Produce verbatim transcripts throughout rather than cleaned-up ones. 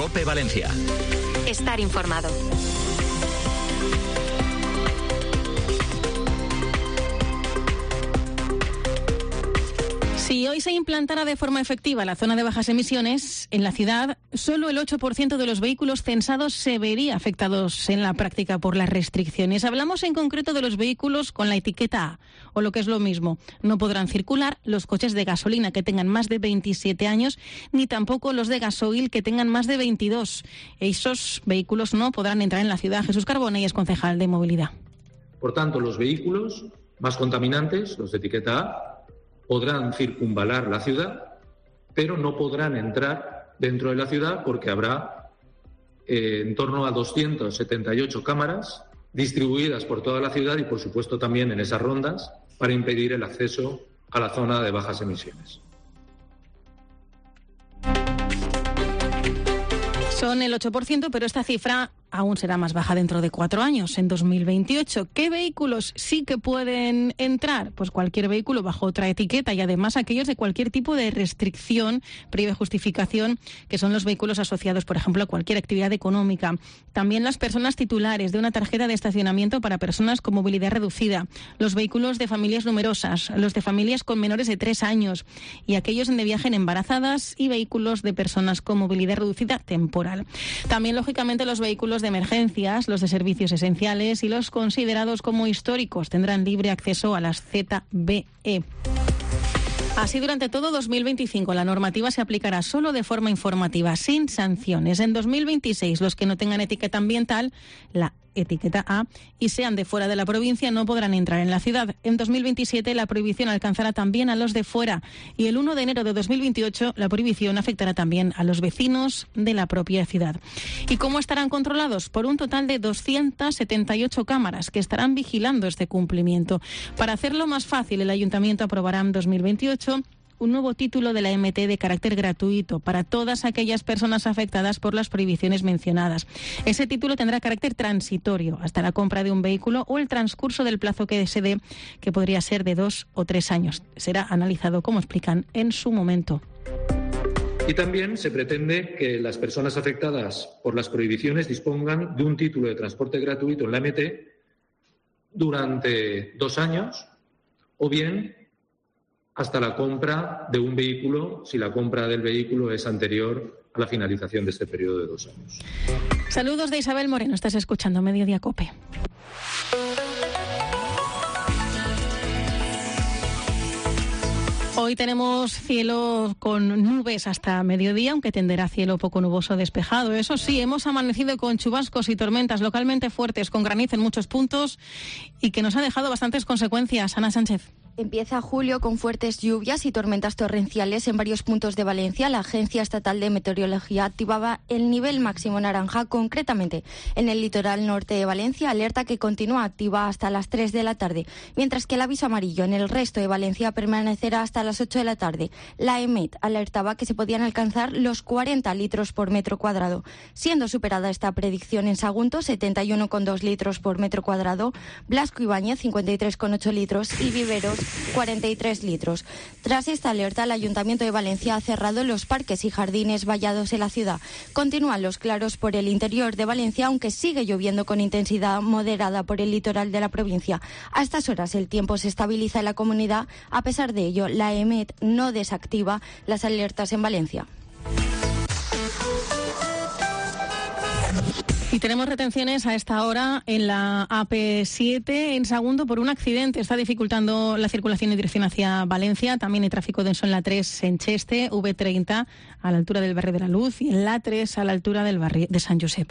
COPE Valencia. Estar informado. Si hoy se implantara de forma efectiva la zona de bajas emisiones, en la ciudad solo el ocho por ciento de los vehículos censados se vería afectados en la práctica por las restricciones. Hablamos en concreto de los vehículos con la etiqueta A, o lo que es lo mismo, no podrán circular los coches de gasolina que tengan más de veintisiete años, ni tampoco los de gasoil que tengan más de veintidós. Esos vehículos no podrán entrar en la ciudad. Jesús Carbonell es concejal de movilidad. Por tanto, los vehículos más contaminantes, los de etiqueta A, podrán circunvalar la ciudad, pero no podrán entrar dentro de la ciudad porque habrá eh, en torno a doscientas setenta y ocho cámaras distribuidas por toda la ciudad y, por supuesto, también en esas rondas para impedir el acceso a la zona de bajas emisiones. Son el ocho por ciento, pero esta cifra aún será más baja dentro de cuatro años, en dos mil veintiocho. ¿Qué vehículos sí que pueden entrar? Pues cualquier vehículo bajo otra etiqueta y además aquellos de cualquier tipo de restricción previa justificación, que son los vehículos asociados, por ejemplo, a cualquier actividad económica. También las personas titulares de una tarjeta de estacionamiento para personas con movilidad reducida, los vehículos de familias numerosas, los de familias con menores de tres años y aquellos donde viajen embarazadas y vehículos de personas con movilidad reducida temporal. También, lógicamente, los vehículos de emergencias, los de servicios esenciales y los considerados como históricos tendrán libre acceso a las Z B E. Así, durante todo dos mil veinticinco, la normativa se aplicará solo de forma informativa, sin sanciones. En dos mil veintiséis, los que no tengan etiqueta ambiental, la etiqueta A, y sean de fuera de la provincia, no podrán entrar en la ciudad. En dos mil veintisiete, la prohibición alcanzará también a los de fuera. Y el uno de enero de dos mil veintiocho, la prohibición afectará también a los vecinos de la propia ciudad. ¿Y cómo estarán controlados? Por un total de doscientas setenta y ocho cámaras que estarán vigilando este cumplimiento. Para hacerlo más fácil, el Ayuntamiento aprobará en dos mil veintiocho un nuevo título de la M T de carácter gratuito para todas aquellas personas afectadas por las prohibiciones mencionadas. Ese título tendrá carácter transitorio hasta la compra de un vehículo o el transcurso del plazo que se dé, que podría ser de dos o tres años. Será analizado, como explican, en su momento. Y también se pretende que las personas afectadas por las prohibiciones dispongan de un título de transporte gratuito en la M T durante dos años o bien hasta la compra de un vehículo, si la compra del vehículo es anterior a la finalización de este periodo de dos años. Saludos de Isabel Moreno, estás escuchando Mediodía COPE. Hoy tenemos cielo con nubes hasta mediodía, aunque tenderá a cielo poco nuboso despejado. Eso sí, hemos amanecido con chubascos y tormentas localmente fuertes, con granizo en muchos puntos y que nos ha dejado bastantes consecuencias. Ana Sánchez. Empieza julio con fuertes lluvias y tormentas torrenciales en varios puntos de Valencia. La Agencia Estatal de Meteorología activaba el nivel máximo naranja, concretamente en el litoral norte de Valencia, alerta que continúa activa hasta las tres de la tarde, mientras que el aviso amarillo en el resto de Valencia permanecerá hasta las ocho de la tarde. La E M E T alertaba que se podían alcanzar los cuarenta litros por metro cuadrado, siendo superada esta predicción en Sagunto, setenta y uno coma dos litros por metro cuadrado, Blasco Ibáñez, cincuenta y tres coma ocho litros y Viveros, cuarenta y tres litros. Tras esta alerta, el Ayuntamiento de Valencia ha cerrado los parques y jardines vallados en la ciudad. Continúan los claros por el interior de Valencia, aunque sigue lloviendo con intensidad moderada por el litoral de la provincia. A estas horas el tiempo se estabiliza en la comunidad. A pesar de ello, la E M E T no desactiva las alertas en Valencia. Y tenemos retenciones a esta hora en la A P siete en Sagunto por un accidente. Está dificultando la circulación en dirección hacia Valencia. También hay tráfico denso en la tres en Cheste, V treinta a la altura del barrio de la Luz y en la tres a la altura del barrio de San Josep.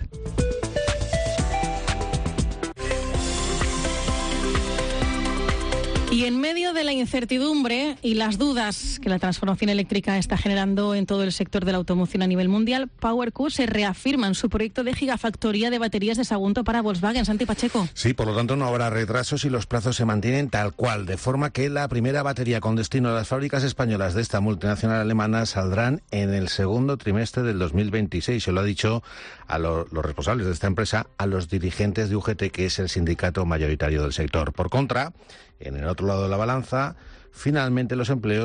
Y en medio de la incertidumbre y las dudas que la transformación eléctrica está generando en todo el sector de la automoción a nivel mundial, PowerCo se reafirma en su proyecto de gigafactoría de baterías de Sagunto para Volkswagen. Santi Pacheco. Sí, por lo tanto no habrá retrasos y los plazos se mantienen tal cual, de forma que la primera batería con destino a las fábricas españolas de esta multinacional alemana saldrán en el segundo trimestre del dos mil veintiséis. Se lo ha dicho a lo, los responsables de esta empresa, a los dirigentes de U G T, que es el sindicato mayoritario del sector. Por contra, en el otro lado de la balanza, finalmente los empleos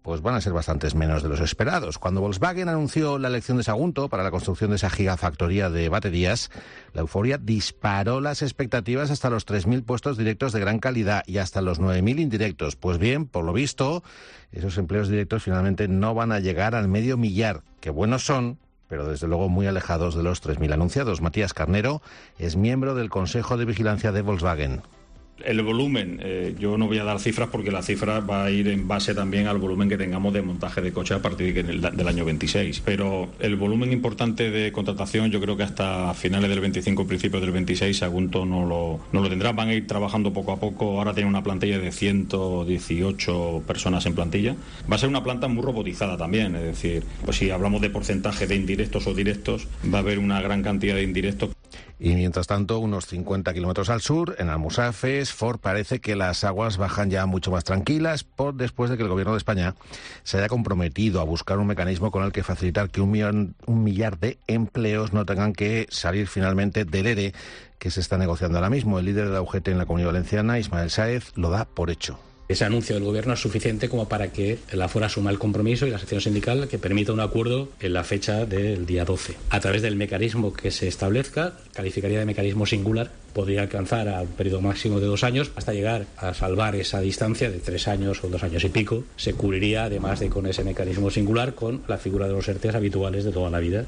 pues van a ser bastantes menos de los esperados. Cuando Volkswagen anunció la elección de Sagunto para la construcción de esa gigafactoría de baterías, la euforia disparó las expectativas hasta los tres mil puestos directos de gran calidad y hasta los nueve mil indirectos. Pues bien, por lo visto, esos empleos directos finalmente no van a llegar al medio millar, que buenos son, pero desde luego muy alejados de los tres mil anunciados. Matías Carnero es miembro del Consejo de Vigilancia de Volkswagen. El volumen, eh, yo no voy a dar cifras porque la cifra va a ir en base también al volumen que tengamos de montaje de coches a partir de, del año veintiséis. Pero el volumen importante de contratación, yo creo que hasta finales del veinticinco, principios del veintiséis, Sagunto no lo, no lo tendrá. Van a ir trabajando poco a poco. Ahora tiene una plantilla de ciento dieciocho personas en plantilla. Va a ser una planta muy robotizada también. Es decir, pues si hablamos de porcentaje de indirectos o directos, va a haber una gran cantidad de indirectos. Y mientras tanto, unos cincuenta kilómetros al sur, en Almusafes, Ford parece que las aguas bajan ya mucho más tranquilas por después de que el Gobierno de España se haya comprometido a buscar un mecanismo con el que facilitar que un, millón, un millar de empleos no tengan que salir finalmente del ERE que se está negociando ahora mismo. El líder de la U G T en la Comunidad Valenciana, Ismael Sáez, lo da por hecho. Ese anuncio del Gobierno es suficiente como para que la Ford asuma el compromiso y la sección sindical que permita un acuerdo en la fecha del día doce. A través del mecanismo que se establezca, calificaría de mecanismo singular, podría alcanzar a un periodo máximo de dos años hasta llegar a salvar esa distancia de tres años o dos años y pico. Se cubriría, además de con ese mecanismo singular, con la figura de los ERTEs habituales de toda la vida.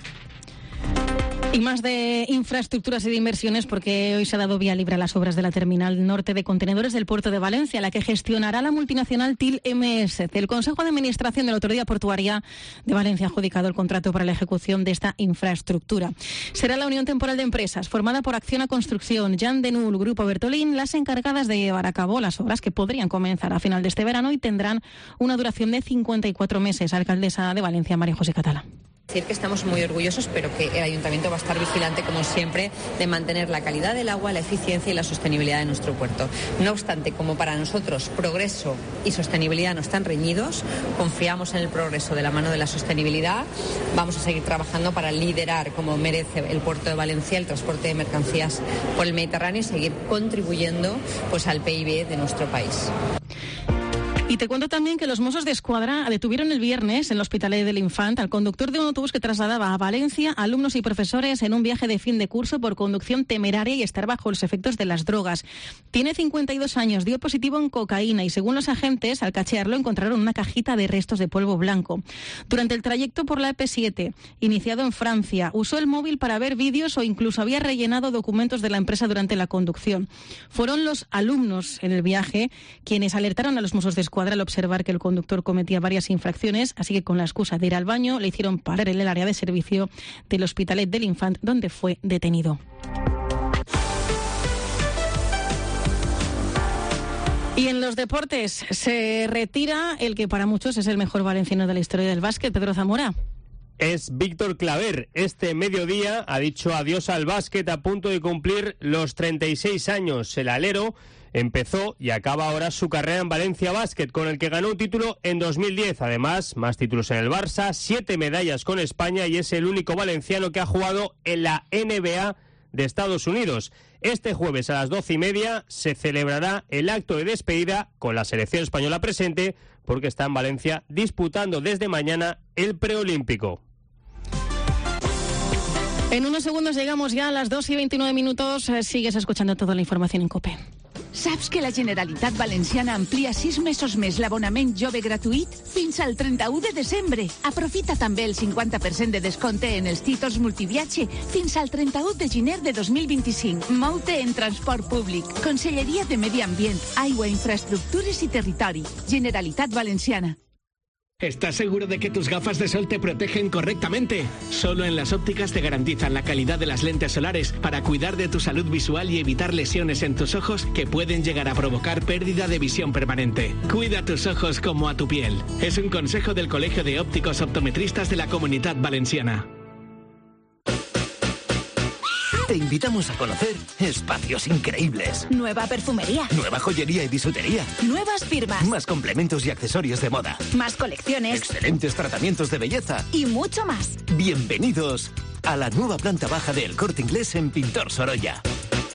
Y más de infraestructuras y de inversiones, porque hoy se ha dado vía libre a las obras de la terminal norte de contenedores del puerto de Valencia, la que gestionará la multinacional T I L M S. El Consejo de Administración de la Autoridad Portuaria de Valencia ha adjudicado el contrato para la ejecución de esta infraestructura. Será la unión temporal de empresas, formada por Acciona Construcción, Jan de Null, Grupo Bertolín, las encargadas de llevar a cabo las obras que podrían comenzar a final de este verano y tendrán una duración de cincuenta y cuatro meses. Alcaldesa de Valencia, María José Catalá. Decir que estamos muy orgullosos, pero que el Ayuntamiento va a estar vigilante, como siempre, de mantener la calidad del agua, la eficiencia y la sostenibilidad de nuestro puerto. No obstante, como para nosotros progreso y sostenibilidad no están reñidos, confiamos en el progreso de la mano de la sostenibilidad. Vamos a seguir trabajando para liderar, como merece el puerto de Valencia, el transporte de mercancías por el Mediterráneo y seguir contribuyendo pues, al P I B de nuestro país. Y te cuento también que los Mossos de Escuadra detuvieron el viernes en el Hospitalet del Infant al conductor de un autobús que trasladaba a Valencia alumnos y profesores en un viaje de fin de curso por conducción temeraria y estar bajo los efectos de las drogas. Tiene cincuenta y dos años, dio positivo en cocaína y según los agentes, al cachearlo encontraron una cajita de restos de polvo blanco. Durante el trayecto por la E P siete, iniciado en Francia, usó el móvil para ver vídeos o incluso había rellenado documentos de la empresa durante la conducción. Fueron los alumnos en el viaje quienes alertaron a los Mossos de Escuadra al observar que el conductor cometía varias infracciones, así que con la excusa de ir al baño le hicieron parar en el área de servicio del Hospitalet del Infant, donde fue detenido. Y en los deportes se retira el que para muchos es el mejor valenciano de la historia del básquet, Pedro Zamora. Es Víctor Claver. Este mediodía ha dicho adiós al básquet a punto de cumplir los treinta y seis años. El alero empezó y acaba ahora su carrera en Valencia Basket, con el que ganó un título en dos mil diez. Además, más títulos en el Barça, siete medallas con España y es el único valenciano que ha jugado en la N B A de Estados Unidos. Este jueves a las doce y media se celebrará el acto de despedida con la selección española presente, porque está en Valencia disputando desde mañana el preolímpico. En unos segundos llegamos ya a las dos y veintinueve minutos. Sigues escuchando toda la información en COPE. Saps que la Generalitat Valenciana amplia sis mesos més l'abonament jove gratuït fins al trenta-u de desembre. Aprofita també el cinquanta per cent de descompte en els títols multiviatge fins al trenta-u de gener de dos mil vint-i-cinc. Mou-te en transport públic. Conselleria de Medi Ambient, Aigua, Infraestructures i Territori. Generalitat Valenciana. ¿Estás seguro de que tus gafas de sol te protegen correctamente? Solo en Las Ópticas te garantizan la calidad de las lentes solares para cuidar de tu salud visual y evitar lesiones en tus ojos que pueden llegar a provocar pérdida de visión permanente. Cuida tus ojos como a tu piel. Es un consejo del Colegio de Ópticos Optometristas de la Comunidad Valenciana. Te invitamos a conocer espacios increíbles. Nueva perfumería. Nueva joyería y bisutería. Nuevas firmas. Más complementos y accesorios de moda. Más colecciones. Excelentes tratamientos de belleza. Y mucho más. Bienvenidos a la nueva planta baja de El Corte Inglés en Pintor Sorolla.